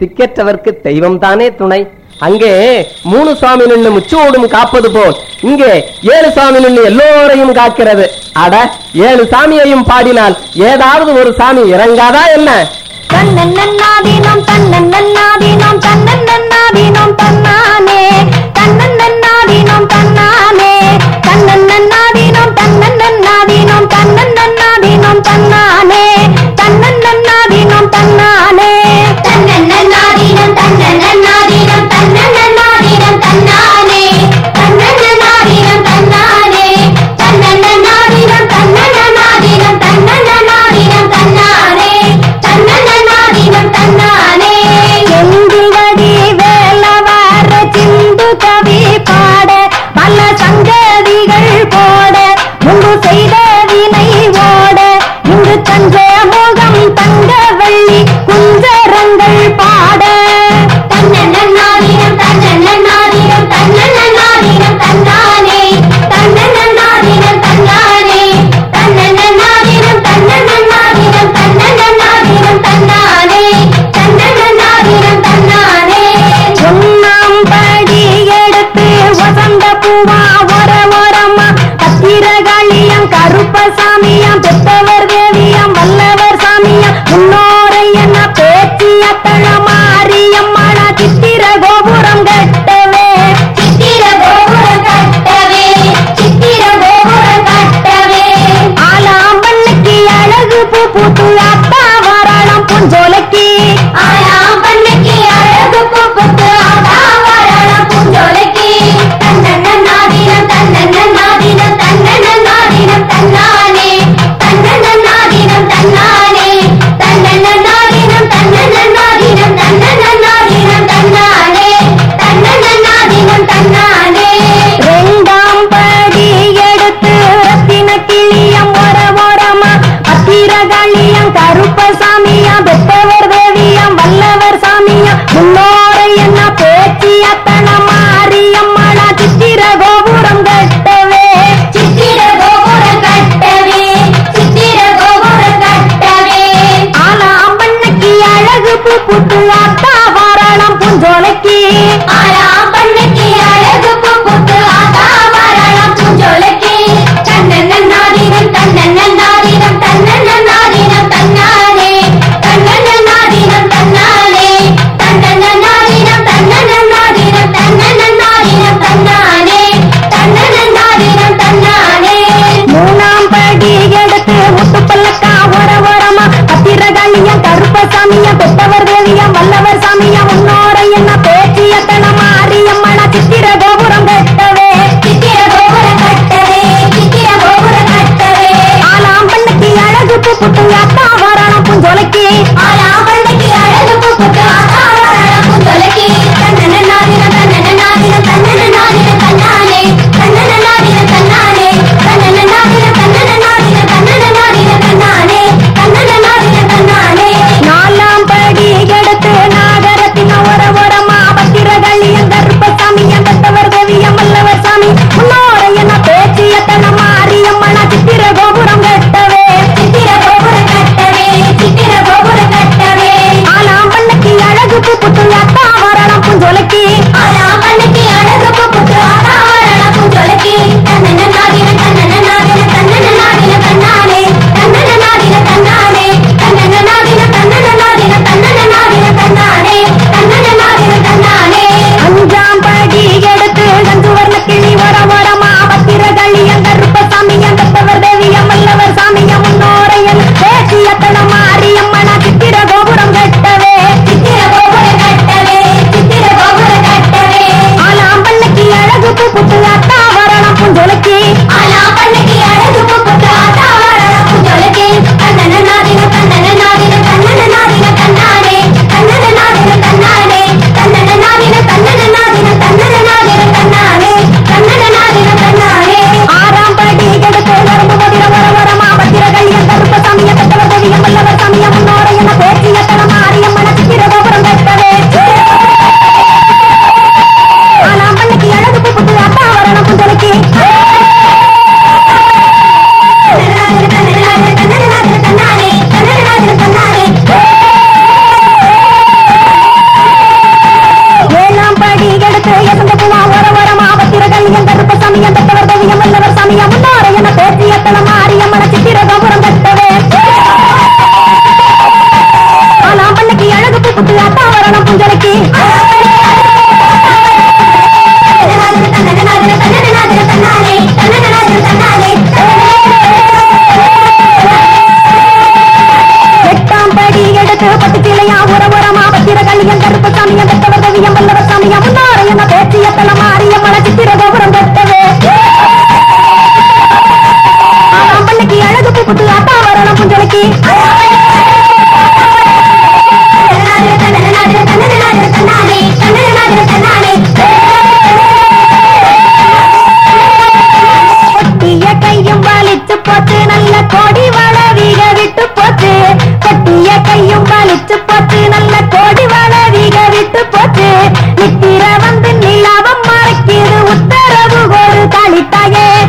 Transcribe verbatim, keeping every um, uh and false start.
திக்கற்றவர்க்கு தெய்வம் தானே துணை. அங்கே மூணு சுவாமி நின்று முச்சோடும் காப்பது போல் இங்கே ஏழு சாமி நின்று எல்லோரையும் காக்கிறது. அட, ஏழு சாமியையும் பாடினால் ஏதாவது ஒரு சாமி இறங்காதா என்ன? தன்னன்னாதீனம் தன்னன்னாதீனம் தன்னன்னாதீனம் தன்னானே தன்னன்னாதீனம் தன்னானே தன்னன்னாதீனம் தன்னன்னாதீனம் தன்னன்னாதீனம் தன்னானே தன்னன்னாதீனம் தன்னானே தன்னன்னாதீனம் தன்னன்னாதீனம் தன்னன்னாதீனம் தன்னானே தன்னன்னாதீனம் தன்னானே தன்னன்னாதீனம் தன்னன்னாதீனம் தன்னன்னாதீனம் தன்னானே தன்னன்னாதீனம் தன்னானே. செந்துவடி வேலவார சிந்து கவி பாட பல சங்கதிகள் போட முன்பு செய்த வினை ஓட இங்கு தஞ்ச முகம் தங்க வெள்ளி குஞ்சரங்கள் பாட தன்னன்னாதீனம் தன்னன்னாதீனம் தன்னன்னாதீனம் தன்னானே தன்னன்னாதீனம் தன்னானே தன்னன்னாதீனம் தன்னன்னாதீனம் தன்னன்னாதீனம் தன்னானே தன்னன்னாதீனம் தன்னானே. ஒன்னாம் படி எடுத்து வசந்த பூவா ஒர ஒரமா பத்திரகாளியம் கருப்பசாமியாம் பெற்றவர் தேவியாம் வல்லவர் சாமியாம் முன்னோரை என்ன பேச்சிய தளமாரியம்மன சித்திர கோபுரம் கட்டவே சித்திர கோபுரம் கட்டவே சித்திர கோபுரம் கட்டவே ஆலாம்பண்ணுக்கு அழகு பூ பூத்து அத்தா வராளம் பூஞ்சோலைக்கு ஆலாம்பண்ணுக்கு அழகு பூ பூத்து அத்தா வராளம் பூஞ்சோலைக்கு தன்னன்னாதீனம் தன்னன்னாதீனம் தன்னன்னாதீனம் தன்னானே தன்னன்னாதீனம் தன்னானே தன்னன்னாதீனம் தன்னன்னாதீனம் தன்னன்னாதீனம் தன்னானே தன்னன்னாதீனம் தன்னானே. ரெண்டாம் படி எடுத்து ரத்தின கிளியம் ஒர ஓரமா பத்திரகாளியம் கருப்பசாமியாம் பெற்றவர் தேவியாம் வல்லவர் சாமியாம் முன்னோரை என்ன பேச்சிய தனமாரியம்மன சித்திர கோபுரம் கட்டவே சித்திர கோபுரம் கட்டவே சித்திர கோபுரம் கட்டவே ஆலாம்பண்ணுக்கு அழகு பூ பூத்து ஆத்தா வாராளம் பூஞ்சோலைக்கு ஆலாம்பண்ணுக்கு அழகு பூ பூத்து ஆத்தா வாராளம் பூஞ்சோலைக்கு தன்னன்னாதீனம் தன்னன்னாதீனம் தன்னன்னாதீனம் தன்னானே தன்னன்னாதீனம் தன்னானே தன்னன்னாதீனம் தன்னன்னாதீனம் தன்னன்னாதீனம் தன்னானே தன்னன்னாதீனம் தன்னானே. மூணாம் படி எடுத்து முத்து பல்லக்கா ஒர ஓரமா பத்திரகாளியம் கருப்பசாமியாம் பெற்றவர் தேவியாம் வல்லவர் சாமியாம் முன்னோரை என்ன பேச்சிய தனமாரி பட்டு பட்டு சீலையா உர உரமா பத்திர கல்லியம் கருப்பு சாமியம் பெற்றவர் கவியம் வல்லவர் சாமியம் முன்னார என்ன பேச்சிய தலமாரிய மலை சித்திர கோபுரம் கட்டவே பள்ளிக்கு அழகு பூப்புட்டு அட்டா வரணும் புஞ்சலுக்கு கொட்டிய கையும் வலிச்சு போச்சு நல்ல கோடி வள வீக விட்டு போச்சு கொட்டிய கையும் வலிச்சு போச்சு நல்ல கோடி வள வீக விட்டு போச்சு நித்திர வந்து நிலாவம் மறைக்கிது உத்தரவு ஒரு தாளித்தாயே